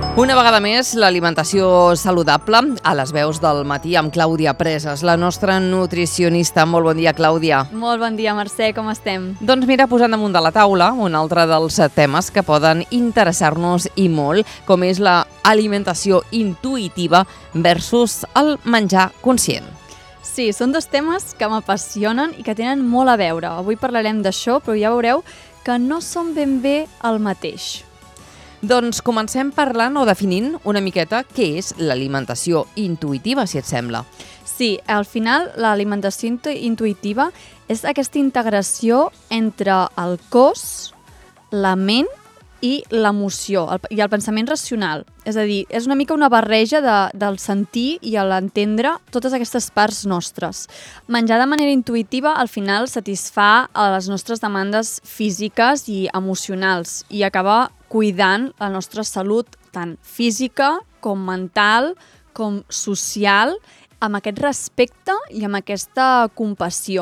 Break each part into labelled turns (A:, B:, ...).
A: Una vegada més, l'alimentació saludable a les veus del matí amb Clàudia Presas, la nostra nutricionista. Molt bon dia, Clàudia.
B: Molt bon dia, Mercè, com estem?
A: Doncs mira, posant damunt de la taula un altre dels temes que poden interessar-nos i molt, com és l'alimentació intuïtiva versus el menjar conscient.
B: Sí, són dos temes que m'apassionen i que tenen molt a veure. Avui parlarem d'això, però ja veureu que no són ben bé el mateix.
A: Doncs comencem parlant o definint una miqueta què és l'alimentació intuïtiva, si et sembla.
B: Sí, al final l'alimentació intuïtiva és aquesta integració entre el cos, la ment i l'emoció i el pensament racional. És a dir, és una mica una barreja del sentir i l'entendre totes aquestes parts nostres. Menjar de manera intuïtiva al final satisfà les nostres demandes físiques i emocionals i acaba cuidant la nostra salut tant física com mental com social, amb aquest respecte i amb aquesta compassió.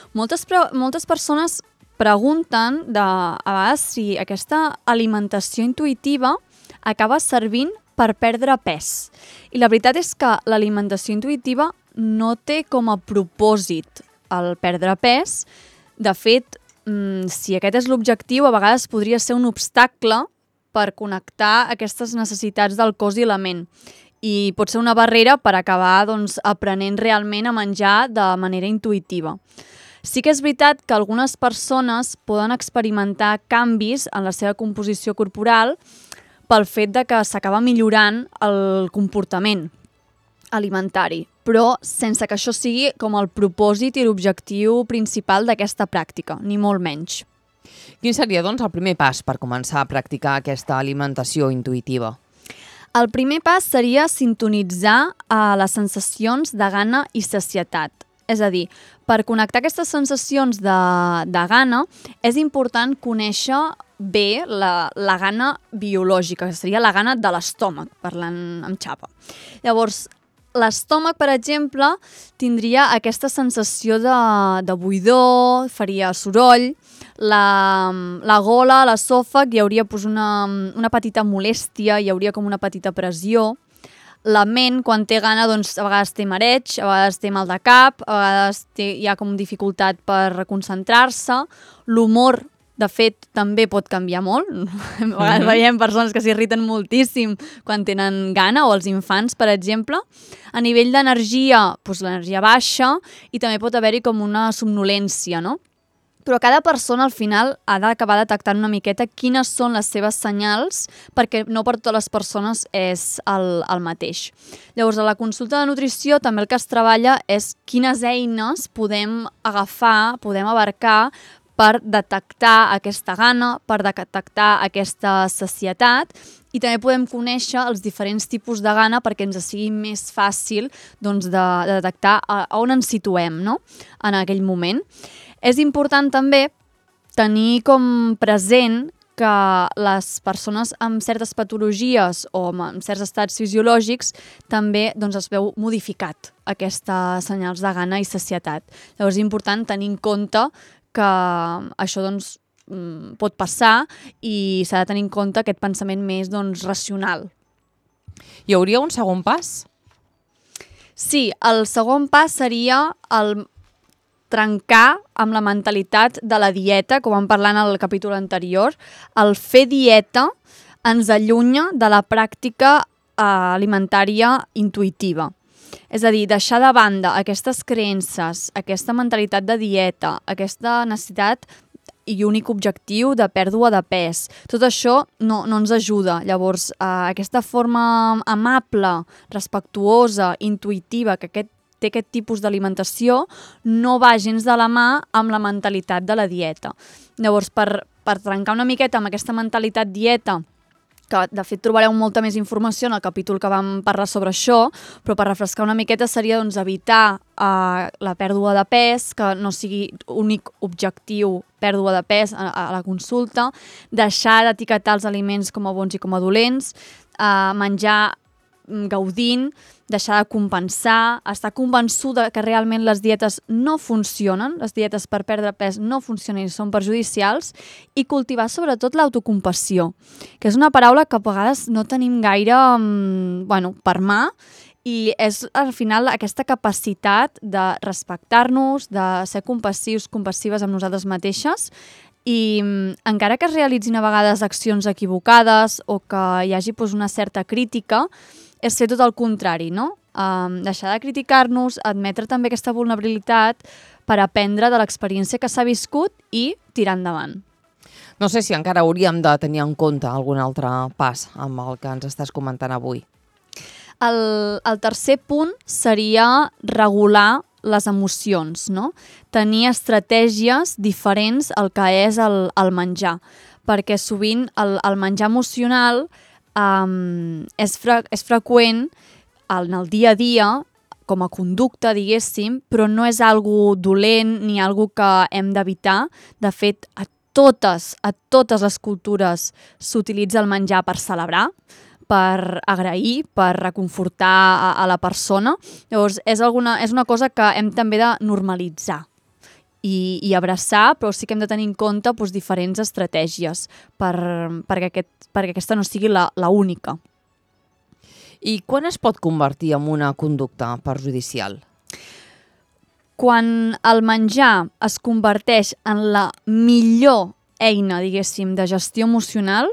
B: Moltes persones pregunten a vegades si aquesta alimentació intuïtiva acaba servint per perdre pes. I la veritat és que l'alimentació intuïtiva no té com a propòsit el perdre pes. De fet, si aquest és l'objectiu, a vegades podria ser un obstacle per connectar aquestes necessitats del cos i la ment. I pot ser una barrera per acabar aprenent realment a menjar de manera intuïtiva. Sí que és veritat que algunes persones poden experimentar canvis en la seva composició corporal pel fet de que s'acaba millorant el comportament alimentari, però sense que això sigui com el propòsit i l'objectiu principal d'aquesta pràctica, ni molt menys.
A: Quin seria, doncs, el primer pas per començar a practicar aquesta alimentació intuïtiva?
B: El primer pas seria sintonitzar les sensacions de gana i sacietat. És a dir, per connectar aquestes sensacions de gana és important conèixer bé la gana biològica, que seria la gana de l'estómac, parlant amb xapa. Llavors, l'estómac, per exemple, tindria aquesta sensació de buidor, faria soroll, la gola, l'esòfag, hi hauria una petita molèstia, hi hauria com una petita pressió. La ment, quan té gana, a vegades té mareig, a vegades té mal de cap, a vegades hi ha com dificultat per concentrar-se. L'humor, de fet, també pot canviar molt. A vegades veiem persones que s'irriten moltíssim quan tenen gana, o els infants, per exemple. A nivell d'energia, l'energia baixa i també pot haver-hi com una somnolència, no? Però cada persona al final ha d'acabar detectant una miqueta quines són les seves senyals, perquè no per totes les persones és el mateix. Llavors, a la consulta de nutrició també el que es treballa és quines eines podem agafar, podem abarcar per detectar aquesta gana, per detectar aquesta sacietat, i també podem conèixer els diferents tipus de gana perquè ens sigui més fàcil de detectar on ens situem, no? En aquell moment. És important també tenir com present que les persones amb certes patologies o amb certs estats fisiològics també es veu modificat aquestes senyals de gana i sacietat. Llavors és important tenir en compte que això pot passar i s'ha de tenir en compte aquest pensament més racional.
A: Hi hauria un segon pas?
B: Sí, el segon pas seria el trencar amb la mentalitat de la dieta, com vam parlar en el capítol anterior. El fer dieta ens allunya de la pràctica alimentària intuïtiva. És a dir, deixar de banda aquestes creences, aquesta mentalitat de dieta, aquesta necessitat i únic objectiu de pèrdua de pes. Tot això no ens ajuda. Llavors, aquesta forma amable, respectuosa, intuïtiva que té aquest tipus d'alimentació no va gens de la mà amb la mentalitat de la dieta. Llavors, per trencar una miqueta amb aquesta mentalitat dieta, que de fet trobareu molta més informació en el capítol que vam parlar sobre això, però per refrescar una miqueta seria evitar la pèrdua de pes, que no sigui únic objectiu pèrdua de pes a la consulta, deixar d'etiquetar els aliments com a bons i com a dolents, menjar gaudint, deixar de compensar, estar convençuda que realment les dietes no funcionen, les dietes per perdre pes no funcionen i són perjudicials, i cultivar sobretot l'autocompassió, que és una paraula que a vegades no tenim gaire per mà, i és al final aquesta capacitat de respectar-nos, de ser compassives amb nosaltres mateixes, i encara que es realitzin a vegades accions equivocades o que hi hagi una certa crítica, és fer tot el contrari, no? Deixar de criticar-nos, admetre també aquesta vulnerabilitat per aprendre de l'experiència que s'ha viscut i tirar endavant.
A: No sé si encara hauríem de tenir en compte algun altre pas amb el que ens estàs comentant avui.
B: El tercer punt seria regular les emocions, no? Tenir estratègies diferents al que és el menjar, perquè sovint el menjar emocional és freqüent en el dia a dia com a conducta, diguéssim, però no és algo dolent ni algo que hem d'evitar. De fet, a totes les cultures s'utilitza el menjar per celebrar, per agrair, per reconfortar a la persona. Llavors, és una cosa que hem també de normalitzar i abraçar, però sí que hem de tenir en compte diferents estratègies perquè aquesta no sigui la única.
A: I quan es pot convertir en una conducta perjudicial?
B: Quan el menjar es converteix en la millor eina, diguéssim, de gestió emocional,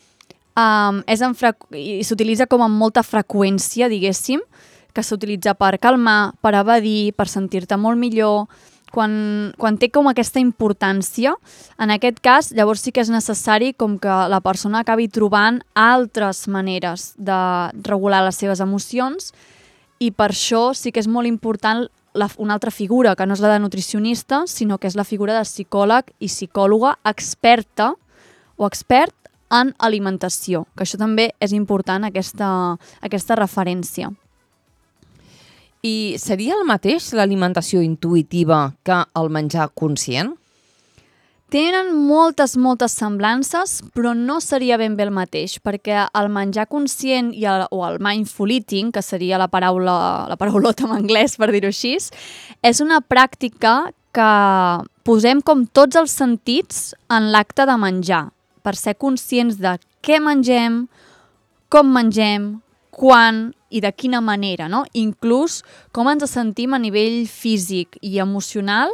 B: i s'utilitza com amb molta freqüència, diguéssim, que s'utilitza per calmar, per evadir, per sentir-te molt millor. Quan té com aquesta importància, en aquest cas, llavors sí que és necessari com que la persona acabi trobant altres maneres de regular les seves emocions, i per això sí que és molt important una altra figura, que no és la de nutricionista, sinó que és la figura de psicòleg i psicòloga experta o expert en alimentació, que això també és important, aquesta referència.
A: I seria el mateix l'alimentació intuïtiva que el menjar conscient?
B: Tenen moltes semblances, però no seria ben bé el mateix, perquè el menjar conscient o el mindful eating, que seria la paraulota en anglès, per dir-ho així, és una pràctica que posem com tots els sentits en l'acte de menjar, per ser conscients de què mengem, com mengem, quan i de quina manera, no? Inclús com ens sentim a nivell físic i emocional,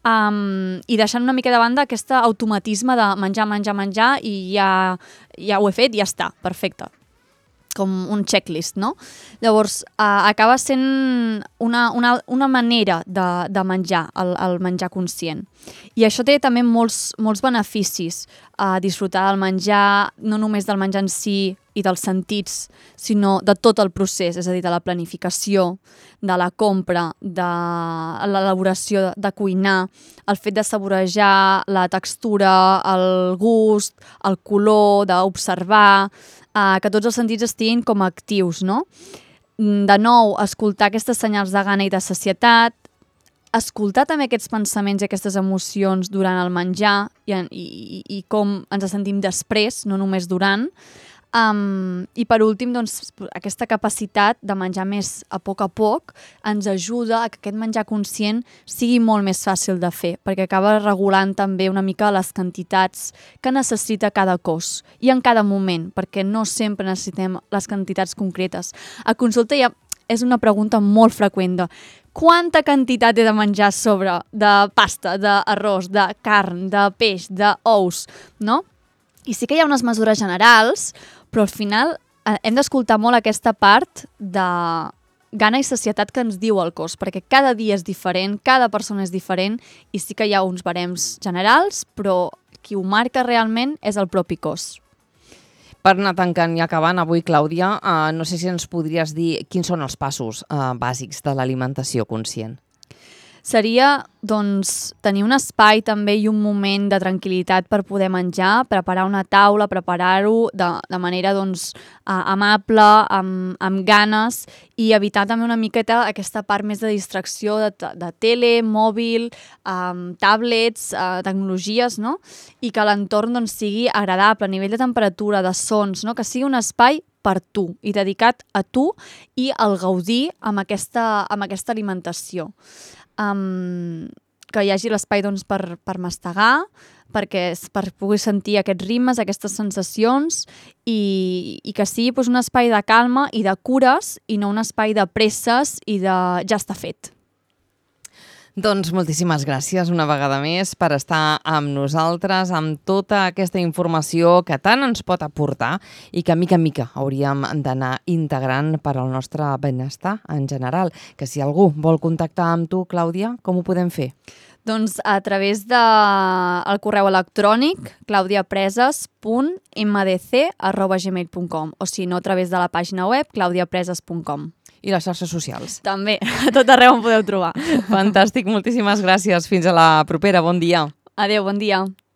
B: i deixant una mica de banda aquest automatisme de menjar i ja ho he fet, ja està, perfecte. Com un checklist, no? Llavors, acaba sent una manera de menjar, el menjar conscient. I això té també molts beneficis, disfrutar del menjar, no només del menjar en si i dels sentits, sinó de tot el procés, és a dir, de la planificació, de la compra, de l'elaboració de cuinar, el fet de saborejar la textura, el gust, el color, d'observar, que tots els sentits estiguin com actius, no? De nou, escoltar aquestes senyals de gana i de sacietat, escoltar també aquests pensaments i aquestes emocions durant el menjar i com ens sentim després, no només durant. I per últim, doncs, aquesta capacitat de menjar més a poc ens ajuda a que aquest menjar conscient sigui molt més fàcil de fer, perquè acaba regulant també una mica les quantitats que necessita cada cos i en cada moment, perquè no sempre necessitem les quantitats concretes. A consulta és una pregunta molt freqüent de quanta quantitat he de menjar de pasta, d'arròs, de carn, de peix, d'ous, no? I sí que hi ha unes mesures generals, però al final hem d'escoltar molt aquesta part de gana i sacietat que ens diu el cos, perquè cada dia és diferent, cada persona és diferent, i sí que hi ha uns barems generals, però qui ho marca realment és el propi cos.
A: Per anar tancant i acabant avui, Clàudia, no sé si ens podries dir quins són els passos bàsics de l'alimentació conscient.
B: Seria, doncs, tenir un espai també i un moment de tranquil·litat per poder menjar, preparar una taula, preparar-ho de manera, doncs, amable, amb ganes, i evitar també una miqueta aquesta part més de distracció de tele, mòbil, tablets, tecnologies, no? I que l'entorn, doncs, sigui agradable a nivell de temperatura, de sons, no? Que sigui un espai per tu i dedicat a tu i al gaudir amb aquesta alimentació. Que hi hagi l'espai doncs, per mastegar, per poder sentir aquests ritmes, aquestes sensacions i que sigui doncs, un espai de calma i de cures i no un espai de presses i de ja està fet.
A: Doncs moltíssimes gràcies una vegada més per estar amb nosaltres, amb tota aquesta informació que tant ens pot aportar i que mica en mica hauríem d'anar integrant per al nostre benestar en general. Que si algú vol contactar amb tu, Clàudia, com ho podem fer?
B: Doncs a través del correu electrònic claudiapreses.mdc@gmail.com o si no a través de la pàgina web claudiapreses.com.
A: I les xarxes socials.
B: També, a tot arreu em podeu trobar.
A: Fantàstic, moltíssimes gràcies. Fins a la propera, bon dia.
B: Adéu, bon dia.